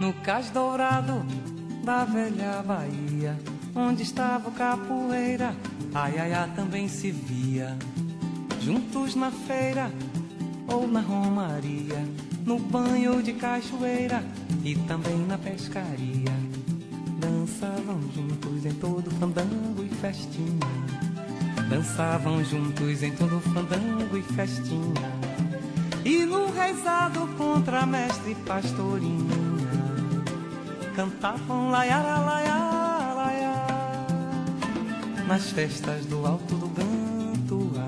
No cais dourado da velha Bahia, onde estava o capoeira, ai, ai, ai, também se via. Juntos na feira ou na romaria, no banho de cachoeira e também na pescaria. Dançavam juntos em todo fandango e festinha. Dançavam juntos em todo fandango e festinha. E no rezado contra mestre pastorinha, cantavam laiara, laiara, laiara, nas festas do alto do Gantuá.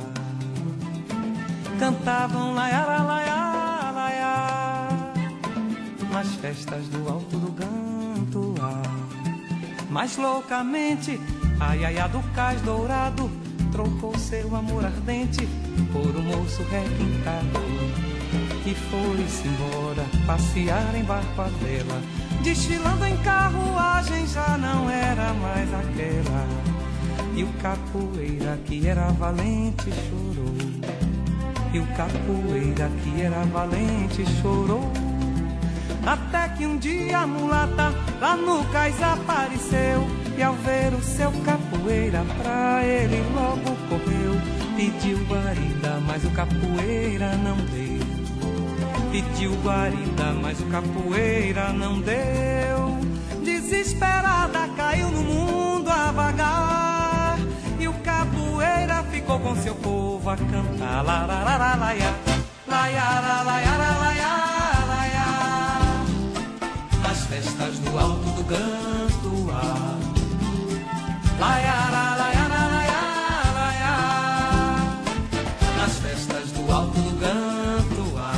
Cantavam laiara, laiara, laiara, nas festas do alto do Gantuá. Mas loucamente, ai, ai, a do cais dourado trocou seu amor ardente por um moço requintado e foi-se embora passear em barco à vela. Desfilando em carruagem já não era mais aquela. E o capoeira que era valente chorou. E o capoeira que era valente chorou. Até que um dia a mulata lá no cais apareceu. E ao ver o seu capoeira pra ele logo correu. Pediu guarida, mas o capoeira não deu. Pediu guarida, mas o capoeira não deu. Desesperada caiu no mundo a vagar. E o capoeira ficou com seu povo a cantar. Lararara, laia, laiara, laiara, laia, laia, nas festas do alto do Gantuá. Laiara, laiara, laia, laia, nas festas do alto do Gantuá.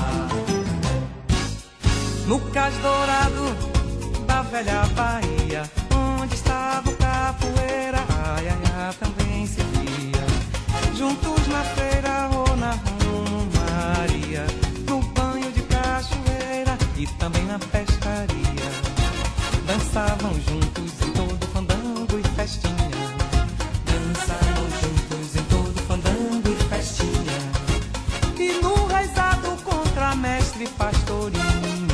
No cais dourado da velha Bahia, onde estava o capoeira, ai, ai, ai, também se via. Juntos na feira ou na romaria, no banho de cachoeira e também na pescaria. Dançavam juntos em todo fandango e festinha. Dançavam juntos em todo fandango e festinha. E no rezado contra mestre pastorinha,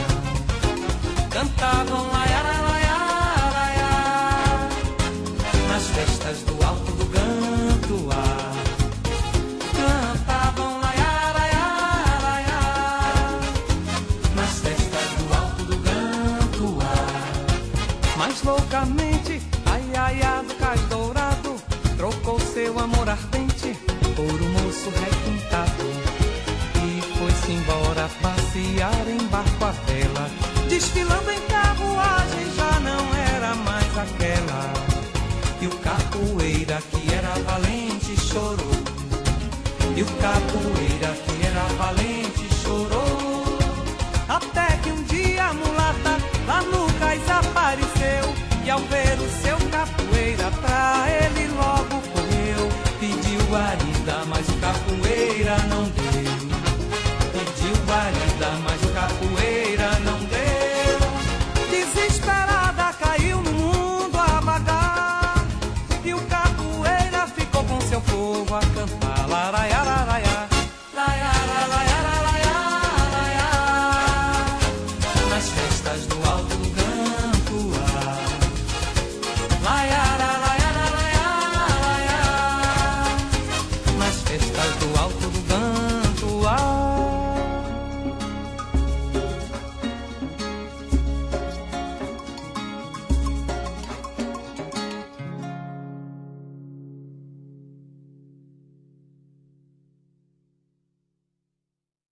cantavam laiara, laiara, laiara, nas festas do alto do Gantuá. Cantavam laiara, laiara, laiara, nas festas do alto do Gantuá. Mas loucamente, ai, ai, ai, do cais dourado trocou seu amor ardente por um moço requintado e foi-se embora passear em barco à vela. Desfilando em carruagem já não era mais aquela. E o capoeira que era valente chorou. E o capoeira que era valente chorou. Até que um dia a mulata lá no cais apareceu. E ao ver o seu capoeira pra ele logo correu. Pediu guarida, mas o capoeira não deu. Pediu guarida, mas o capoeira não deu. Desesperada caiu no mundo a vagar. E o capoeira ficou com seu povo a cantar. Laraiara, laia, laiara, laiara, laia, laia, nas festas do alto do Gantuá. Laia,